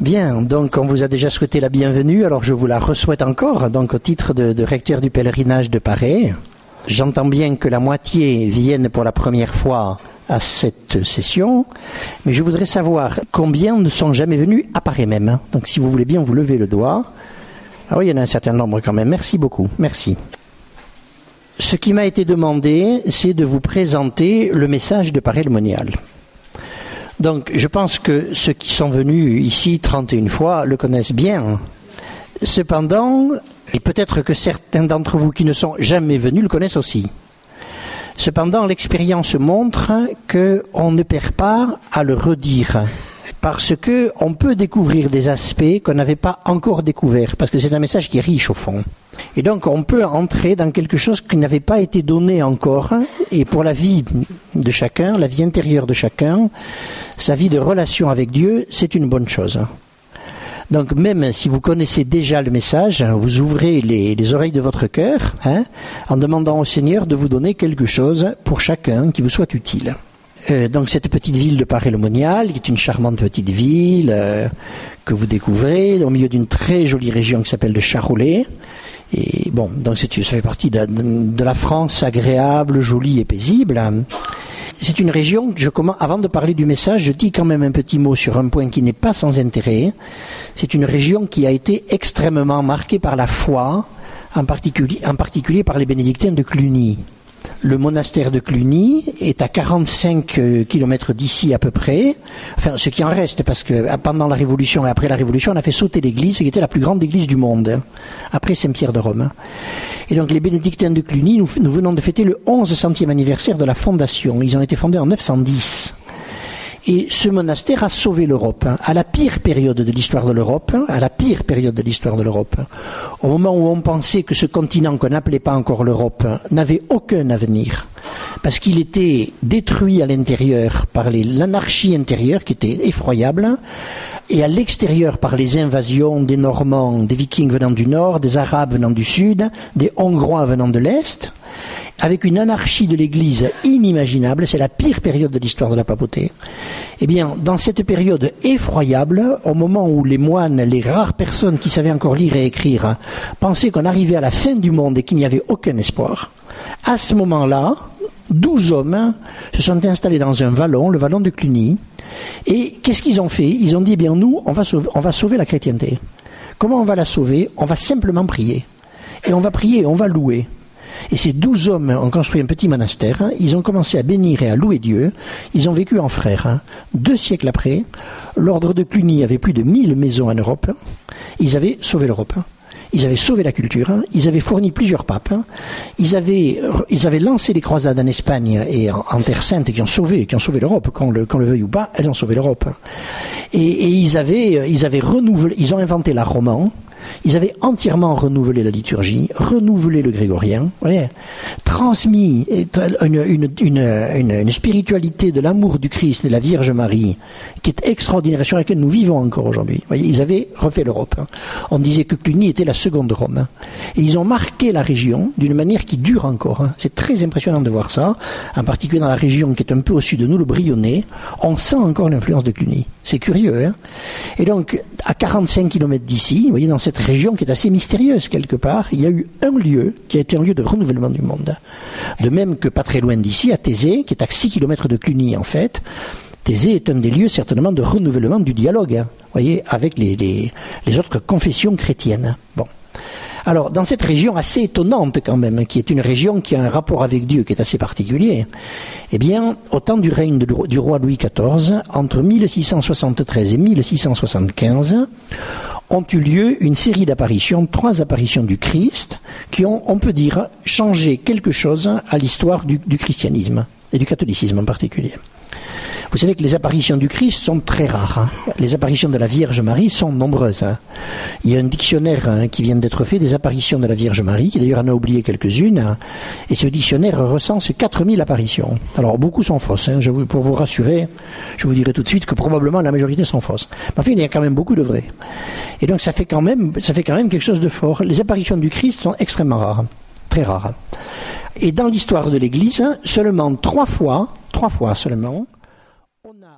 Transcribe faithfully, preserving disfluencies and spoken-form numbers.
Bien, donc on vous a déjà souhaité la bienvenue, alors je vous la re-souhaite encore, donc au titre de, de recteur du pèlerinage de Paray. J'entends bien que la moitié viennent pour la première fois à cette session, mais je voudrais savoir combien ne sont jamais venus à Paray même. Donc si vous voulez bien, vous levez le doigt. Ah oui, il y en a un certain nombre quand même. Merci beaucoup, merci. Ce qui m'a été demandé, c'est de vous présenter le message de Paray le Monial. Donc, je pense que ceux qui sont venus ici trente et une fois le connaissent bien. Cependant, et peut-être que certains d'entre vous qui ne sont jamais venus le connaissent aussi. Cependant, l'expérience montre qu'on ne perd pas à le redire. Parce qu'on peut découvrir des aspects qu'on n'avait pas encore découverts. Parce que c'est un message qui est riche au fond. Et donc on peut entrer dans quelque chose qui n'avait pas été donné encore. Et pour la vie de chacun, la vie intérieure de chacun, sa vie de relation avec Dieu, c'est une bonne chose. Donc même si vous connaissez déjà le message, vous ouvrez les, les oreilles de votre cœur, hein, en demandant au Seigneur de vous donner quelque chose pour chacun qui vous soit utile. Euh, donc cette petite ville de Paray le Monial, qui est une charmante petite ville euh, que vous découvrez au milieu d'une très jolie région qui s'appelle le Charolais. Et bon, donc c'est, ça fait partie de, de la France agréable, jolie et paisible. C'est une région que je commence, avant de parler du message, je dis quand même un petit mot sur un point qui n'est pas sans intérêt. C'est une région qui a été extrêmement marquée par la foi, en particulier, en particulier par les bénédictins de Cluny. Le monastère de Cluny est à quarante-cinq kilomètres d'ici à peu près, enfin ce qui en reste, parce que pendant la Révolution et après la Révolution, on a fait sauter l'église, qui était la plus grande église du monde, après Saint-Pierre de Rome. Et donc les bénédictins de Cluny, nous, nous venons de fêter le onze centième anniversaire de la fondation. Ils ont été fondés en neuf cent dix. Et ce monastère a sauvé l'Europe, hein, à la pire période de l'histoire de l'Europe, hein, à la pire période de l'histoire de l'Europe. Au moment où on pensait que ce continent qu'on n'appelait pas encore l'Europe n'avait aucun avenir, parce qu'il était détruit à l'intérieur par les, l'anarchie intérieure qui était effroyable, et à l'extérieur par les invasions des Normands, des Vikings venant du nord, des Arabes venant du sud, des Hongrois venant de l'est, avec une anarchie de l'Église inimaginable. C'est la pire période de l'histoire de la papauté. Eh bien, dans cette période effroyable, au moment où les moines, les rares personnes qui savaient encore lire et écrire, pensaient qu'on arrivait à la fin du monde et qu'il n'y avait aucun espoir, à ce moment-là, douze hommes se sont installés dans un vallon, le vallon de Cluny, et qu'est-ce qu'ils ont fait? Ils ont dit, eh bien nous, on va sauver, on va sauver la chrétienté. Comment on va la sauver? On va simplement prier. Et on va prier, on va louer. Et ces douze hommes ont construit un petit monastère, hein, ils ont commencé à bénir et à louer Dieu, ils ont vécu en frères. Hein. Deux siècles après, l'ordre de Cluny avait plus de mille maisons en Europe, ils avaient sauvé l'Europe. Hein. Ils avaient sauvé la culture, hein, ils avaient fourni plusieurs papes, hein, ils, avaient, ils avaient lancé les croisades en Espagne et en, en Terre Sainte qui ont sauvé, qui ont sauvé l'Europe, qu'on le, qu'on le veuille ou pas, elles ont sauvé l'Europe. Hein. Et, et ils avaient, ils avaient renouvelé, ils ont inventé l'art roman. Ils avaient entièrement renouvelé la liturgie, renouvelé le grégorien, voyez, transmis une, une, une, une, une spiritualité de l'amour du Christ et de la Vierge Marie qui est extraordinaire, sur laquelle nous vivons encore aujourd'hui. Voyez, ils avaient refait l'Europe. Hein. On disait que Cluny était la seconde Rome. Hein. Et ils ont marqué la région d'une manière qui dure encore. Hein. C'est très impressionnant de voir ça, en particulier dans la région qui est un peu au sud de nous, le Brionnais. On sent encore l'influence de Cluny. C'est curieux. Hein. Et donc, à quarante-cinq kilomètres d'ici, vous voyez, dans cette région qui est assez mystérieuse quelque part, il y a eu un lieu qui a été un lieu de renouvellement du monde. De même que pas très loin d'ici, à Thésée, qui est à six kilomètres de Cluny en fait, Thésée est un des lieux certainement de renouvellement du dialogue, hein, voyez, avec les, les, les autres confessions chrétiennes. Bon. Alors, dans cette région assez étonnante quand même, qui est une région qui a un rapport avec Dieu qui est assez particulier, eh bien, au temps du règne de, du roi Louis quatorze, entre mille six cent soixante-treize et mille six cent soixante-quinze, ont eu lieu une série d'apparitions, trois apparitions du Christ, qui ont, on peut dire, changé quelque chose à l'histoire du, du christianisme, et du catholicisme en particulier. Vous savez que les apparitions du Christ sont très rares. Hein. Les apparitions de la Vierge Marie sont nombreuses. Hein. Il y a un dictionnaire hein, qui vient d'être fait des apparitions de la Vierge Marie, qui d'ailleurs en a oublié quelques-unes, hein, et ce dictionnaire recense quatre mille apparitions. Alors beaucoup sont fausses. Hein. Je vous, pour vous rassurer, je vous dirai tout de suite que probablement la majorité sont fausses. Mais enfin, il y a quand même beaucoup de vraies. Et donc ça fait quand même, ça fait quand même quelque chose de fort. Les apparitions du Christ sont extrêmement rares, très rares. Et dans l'histoire de l'Église, seulement trois fois, trois fois seulement, on a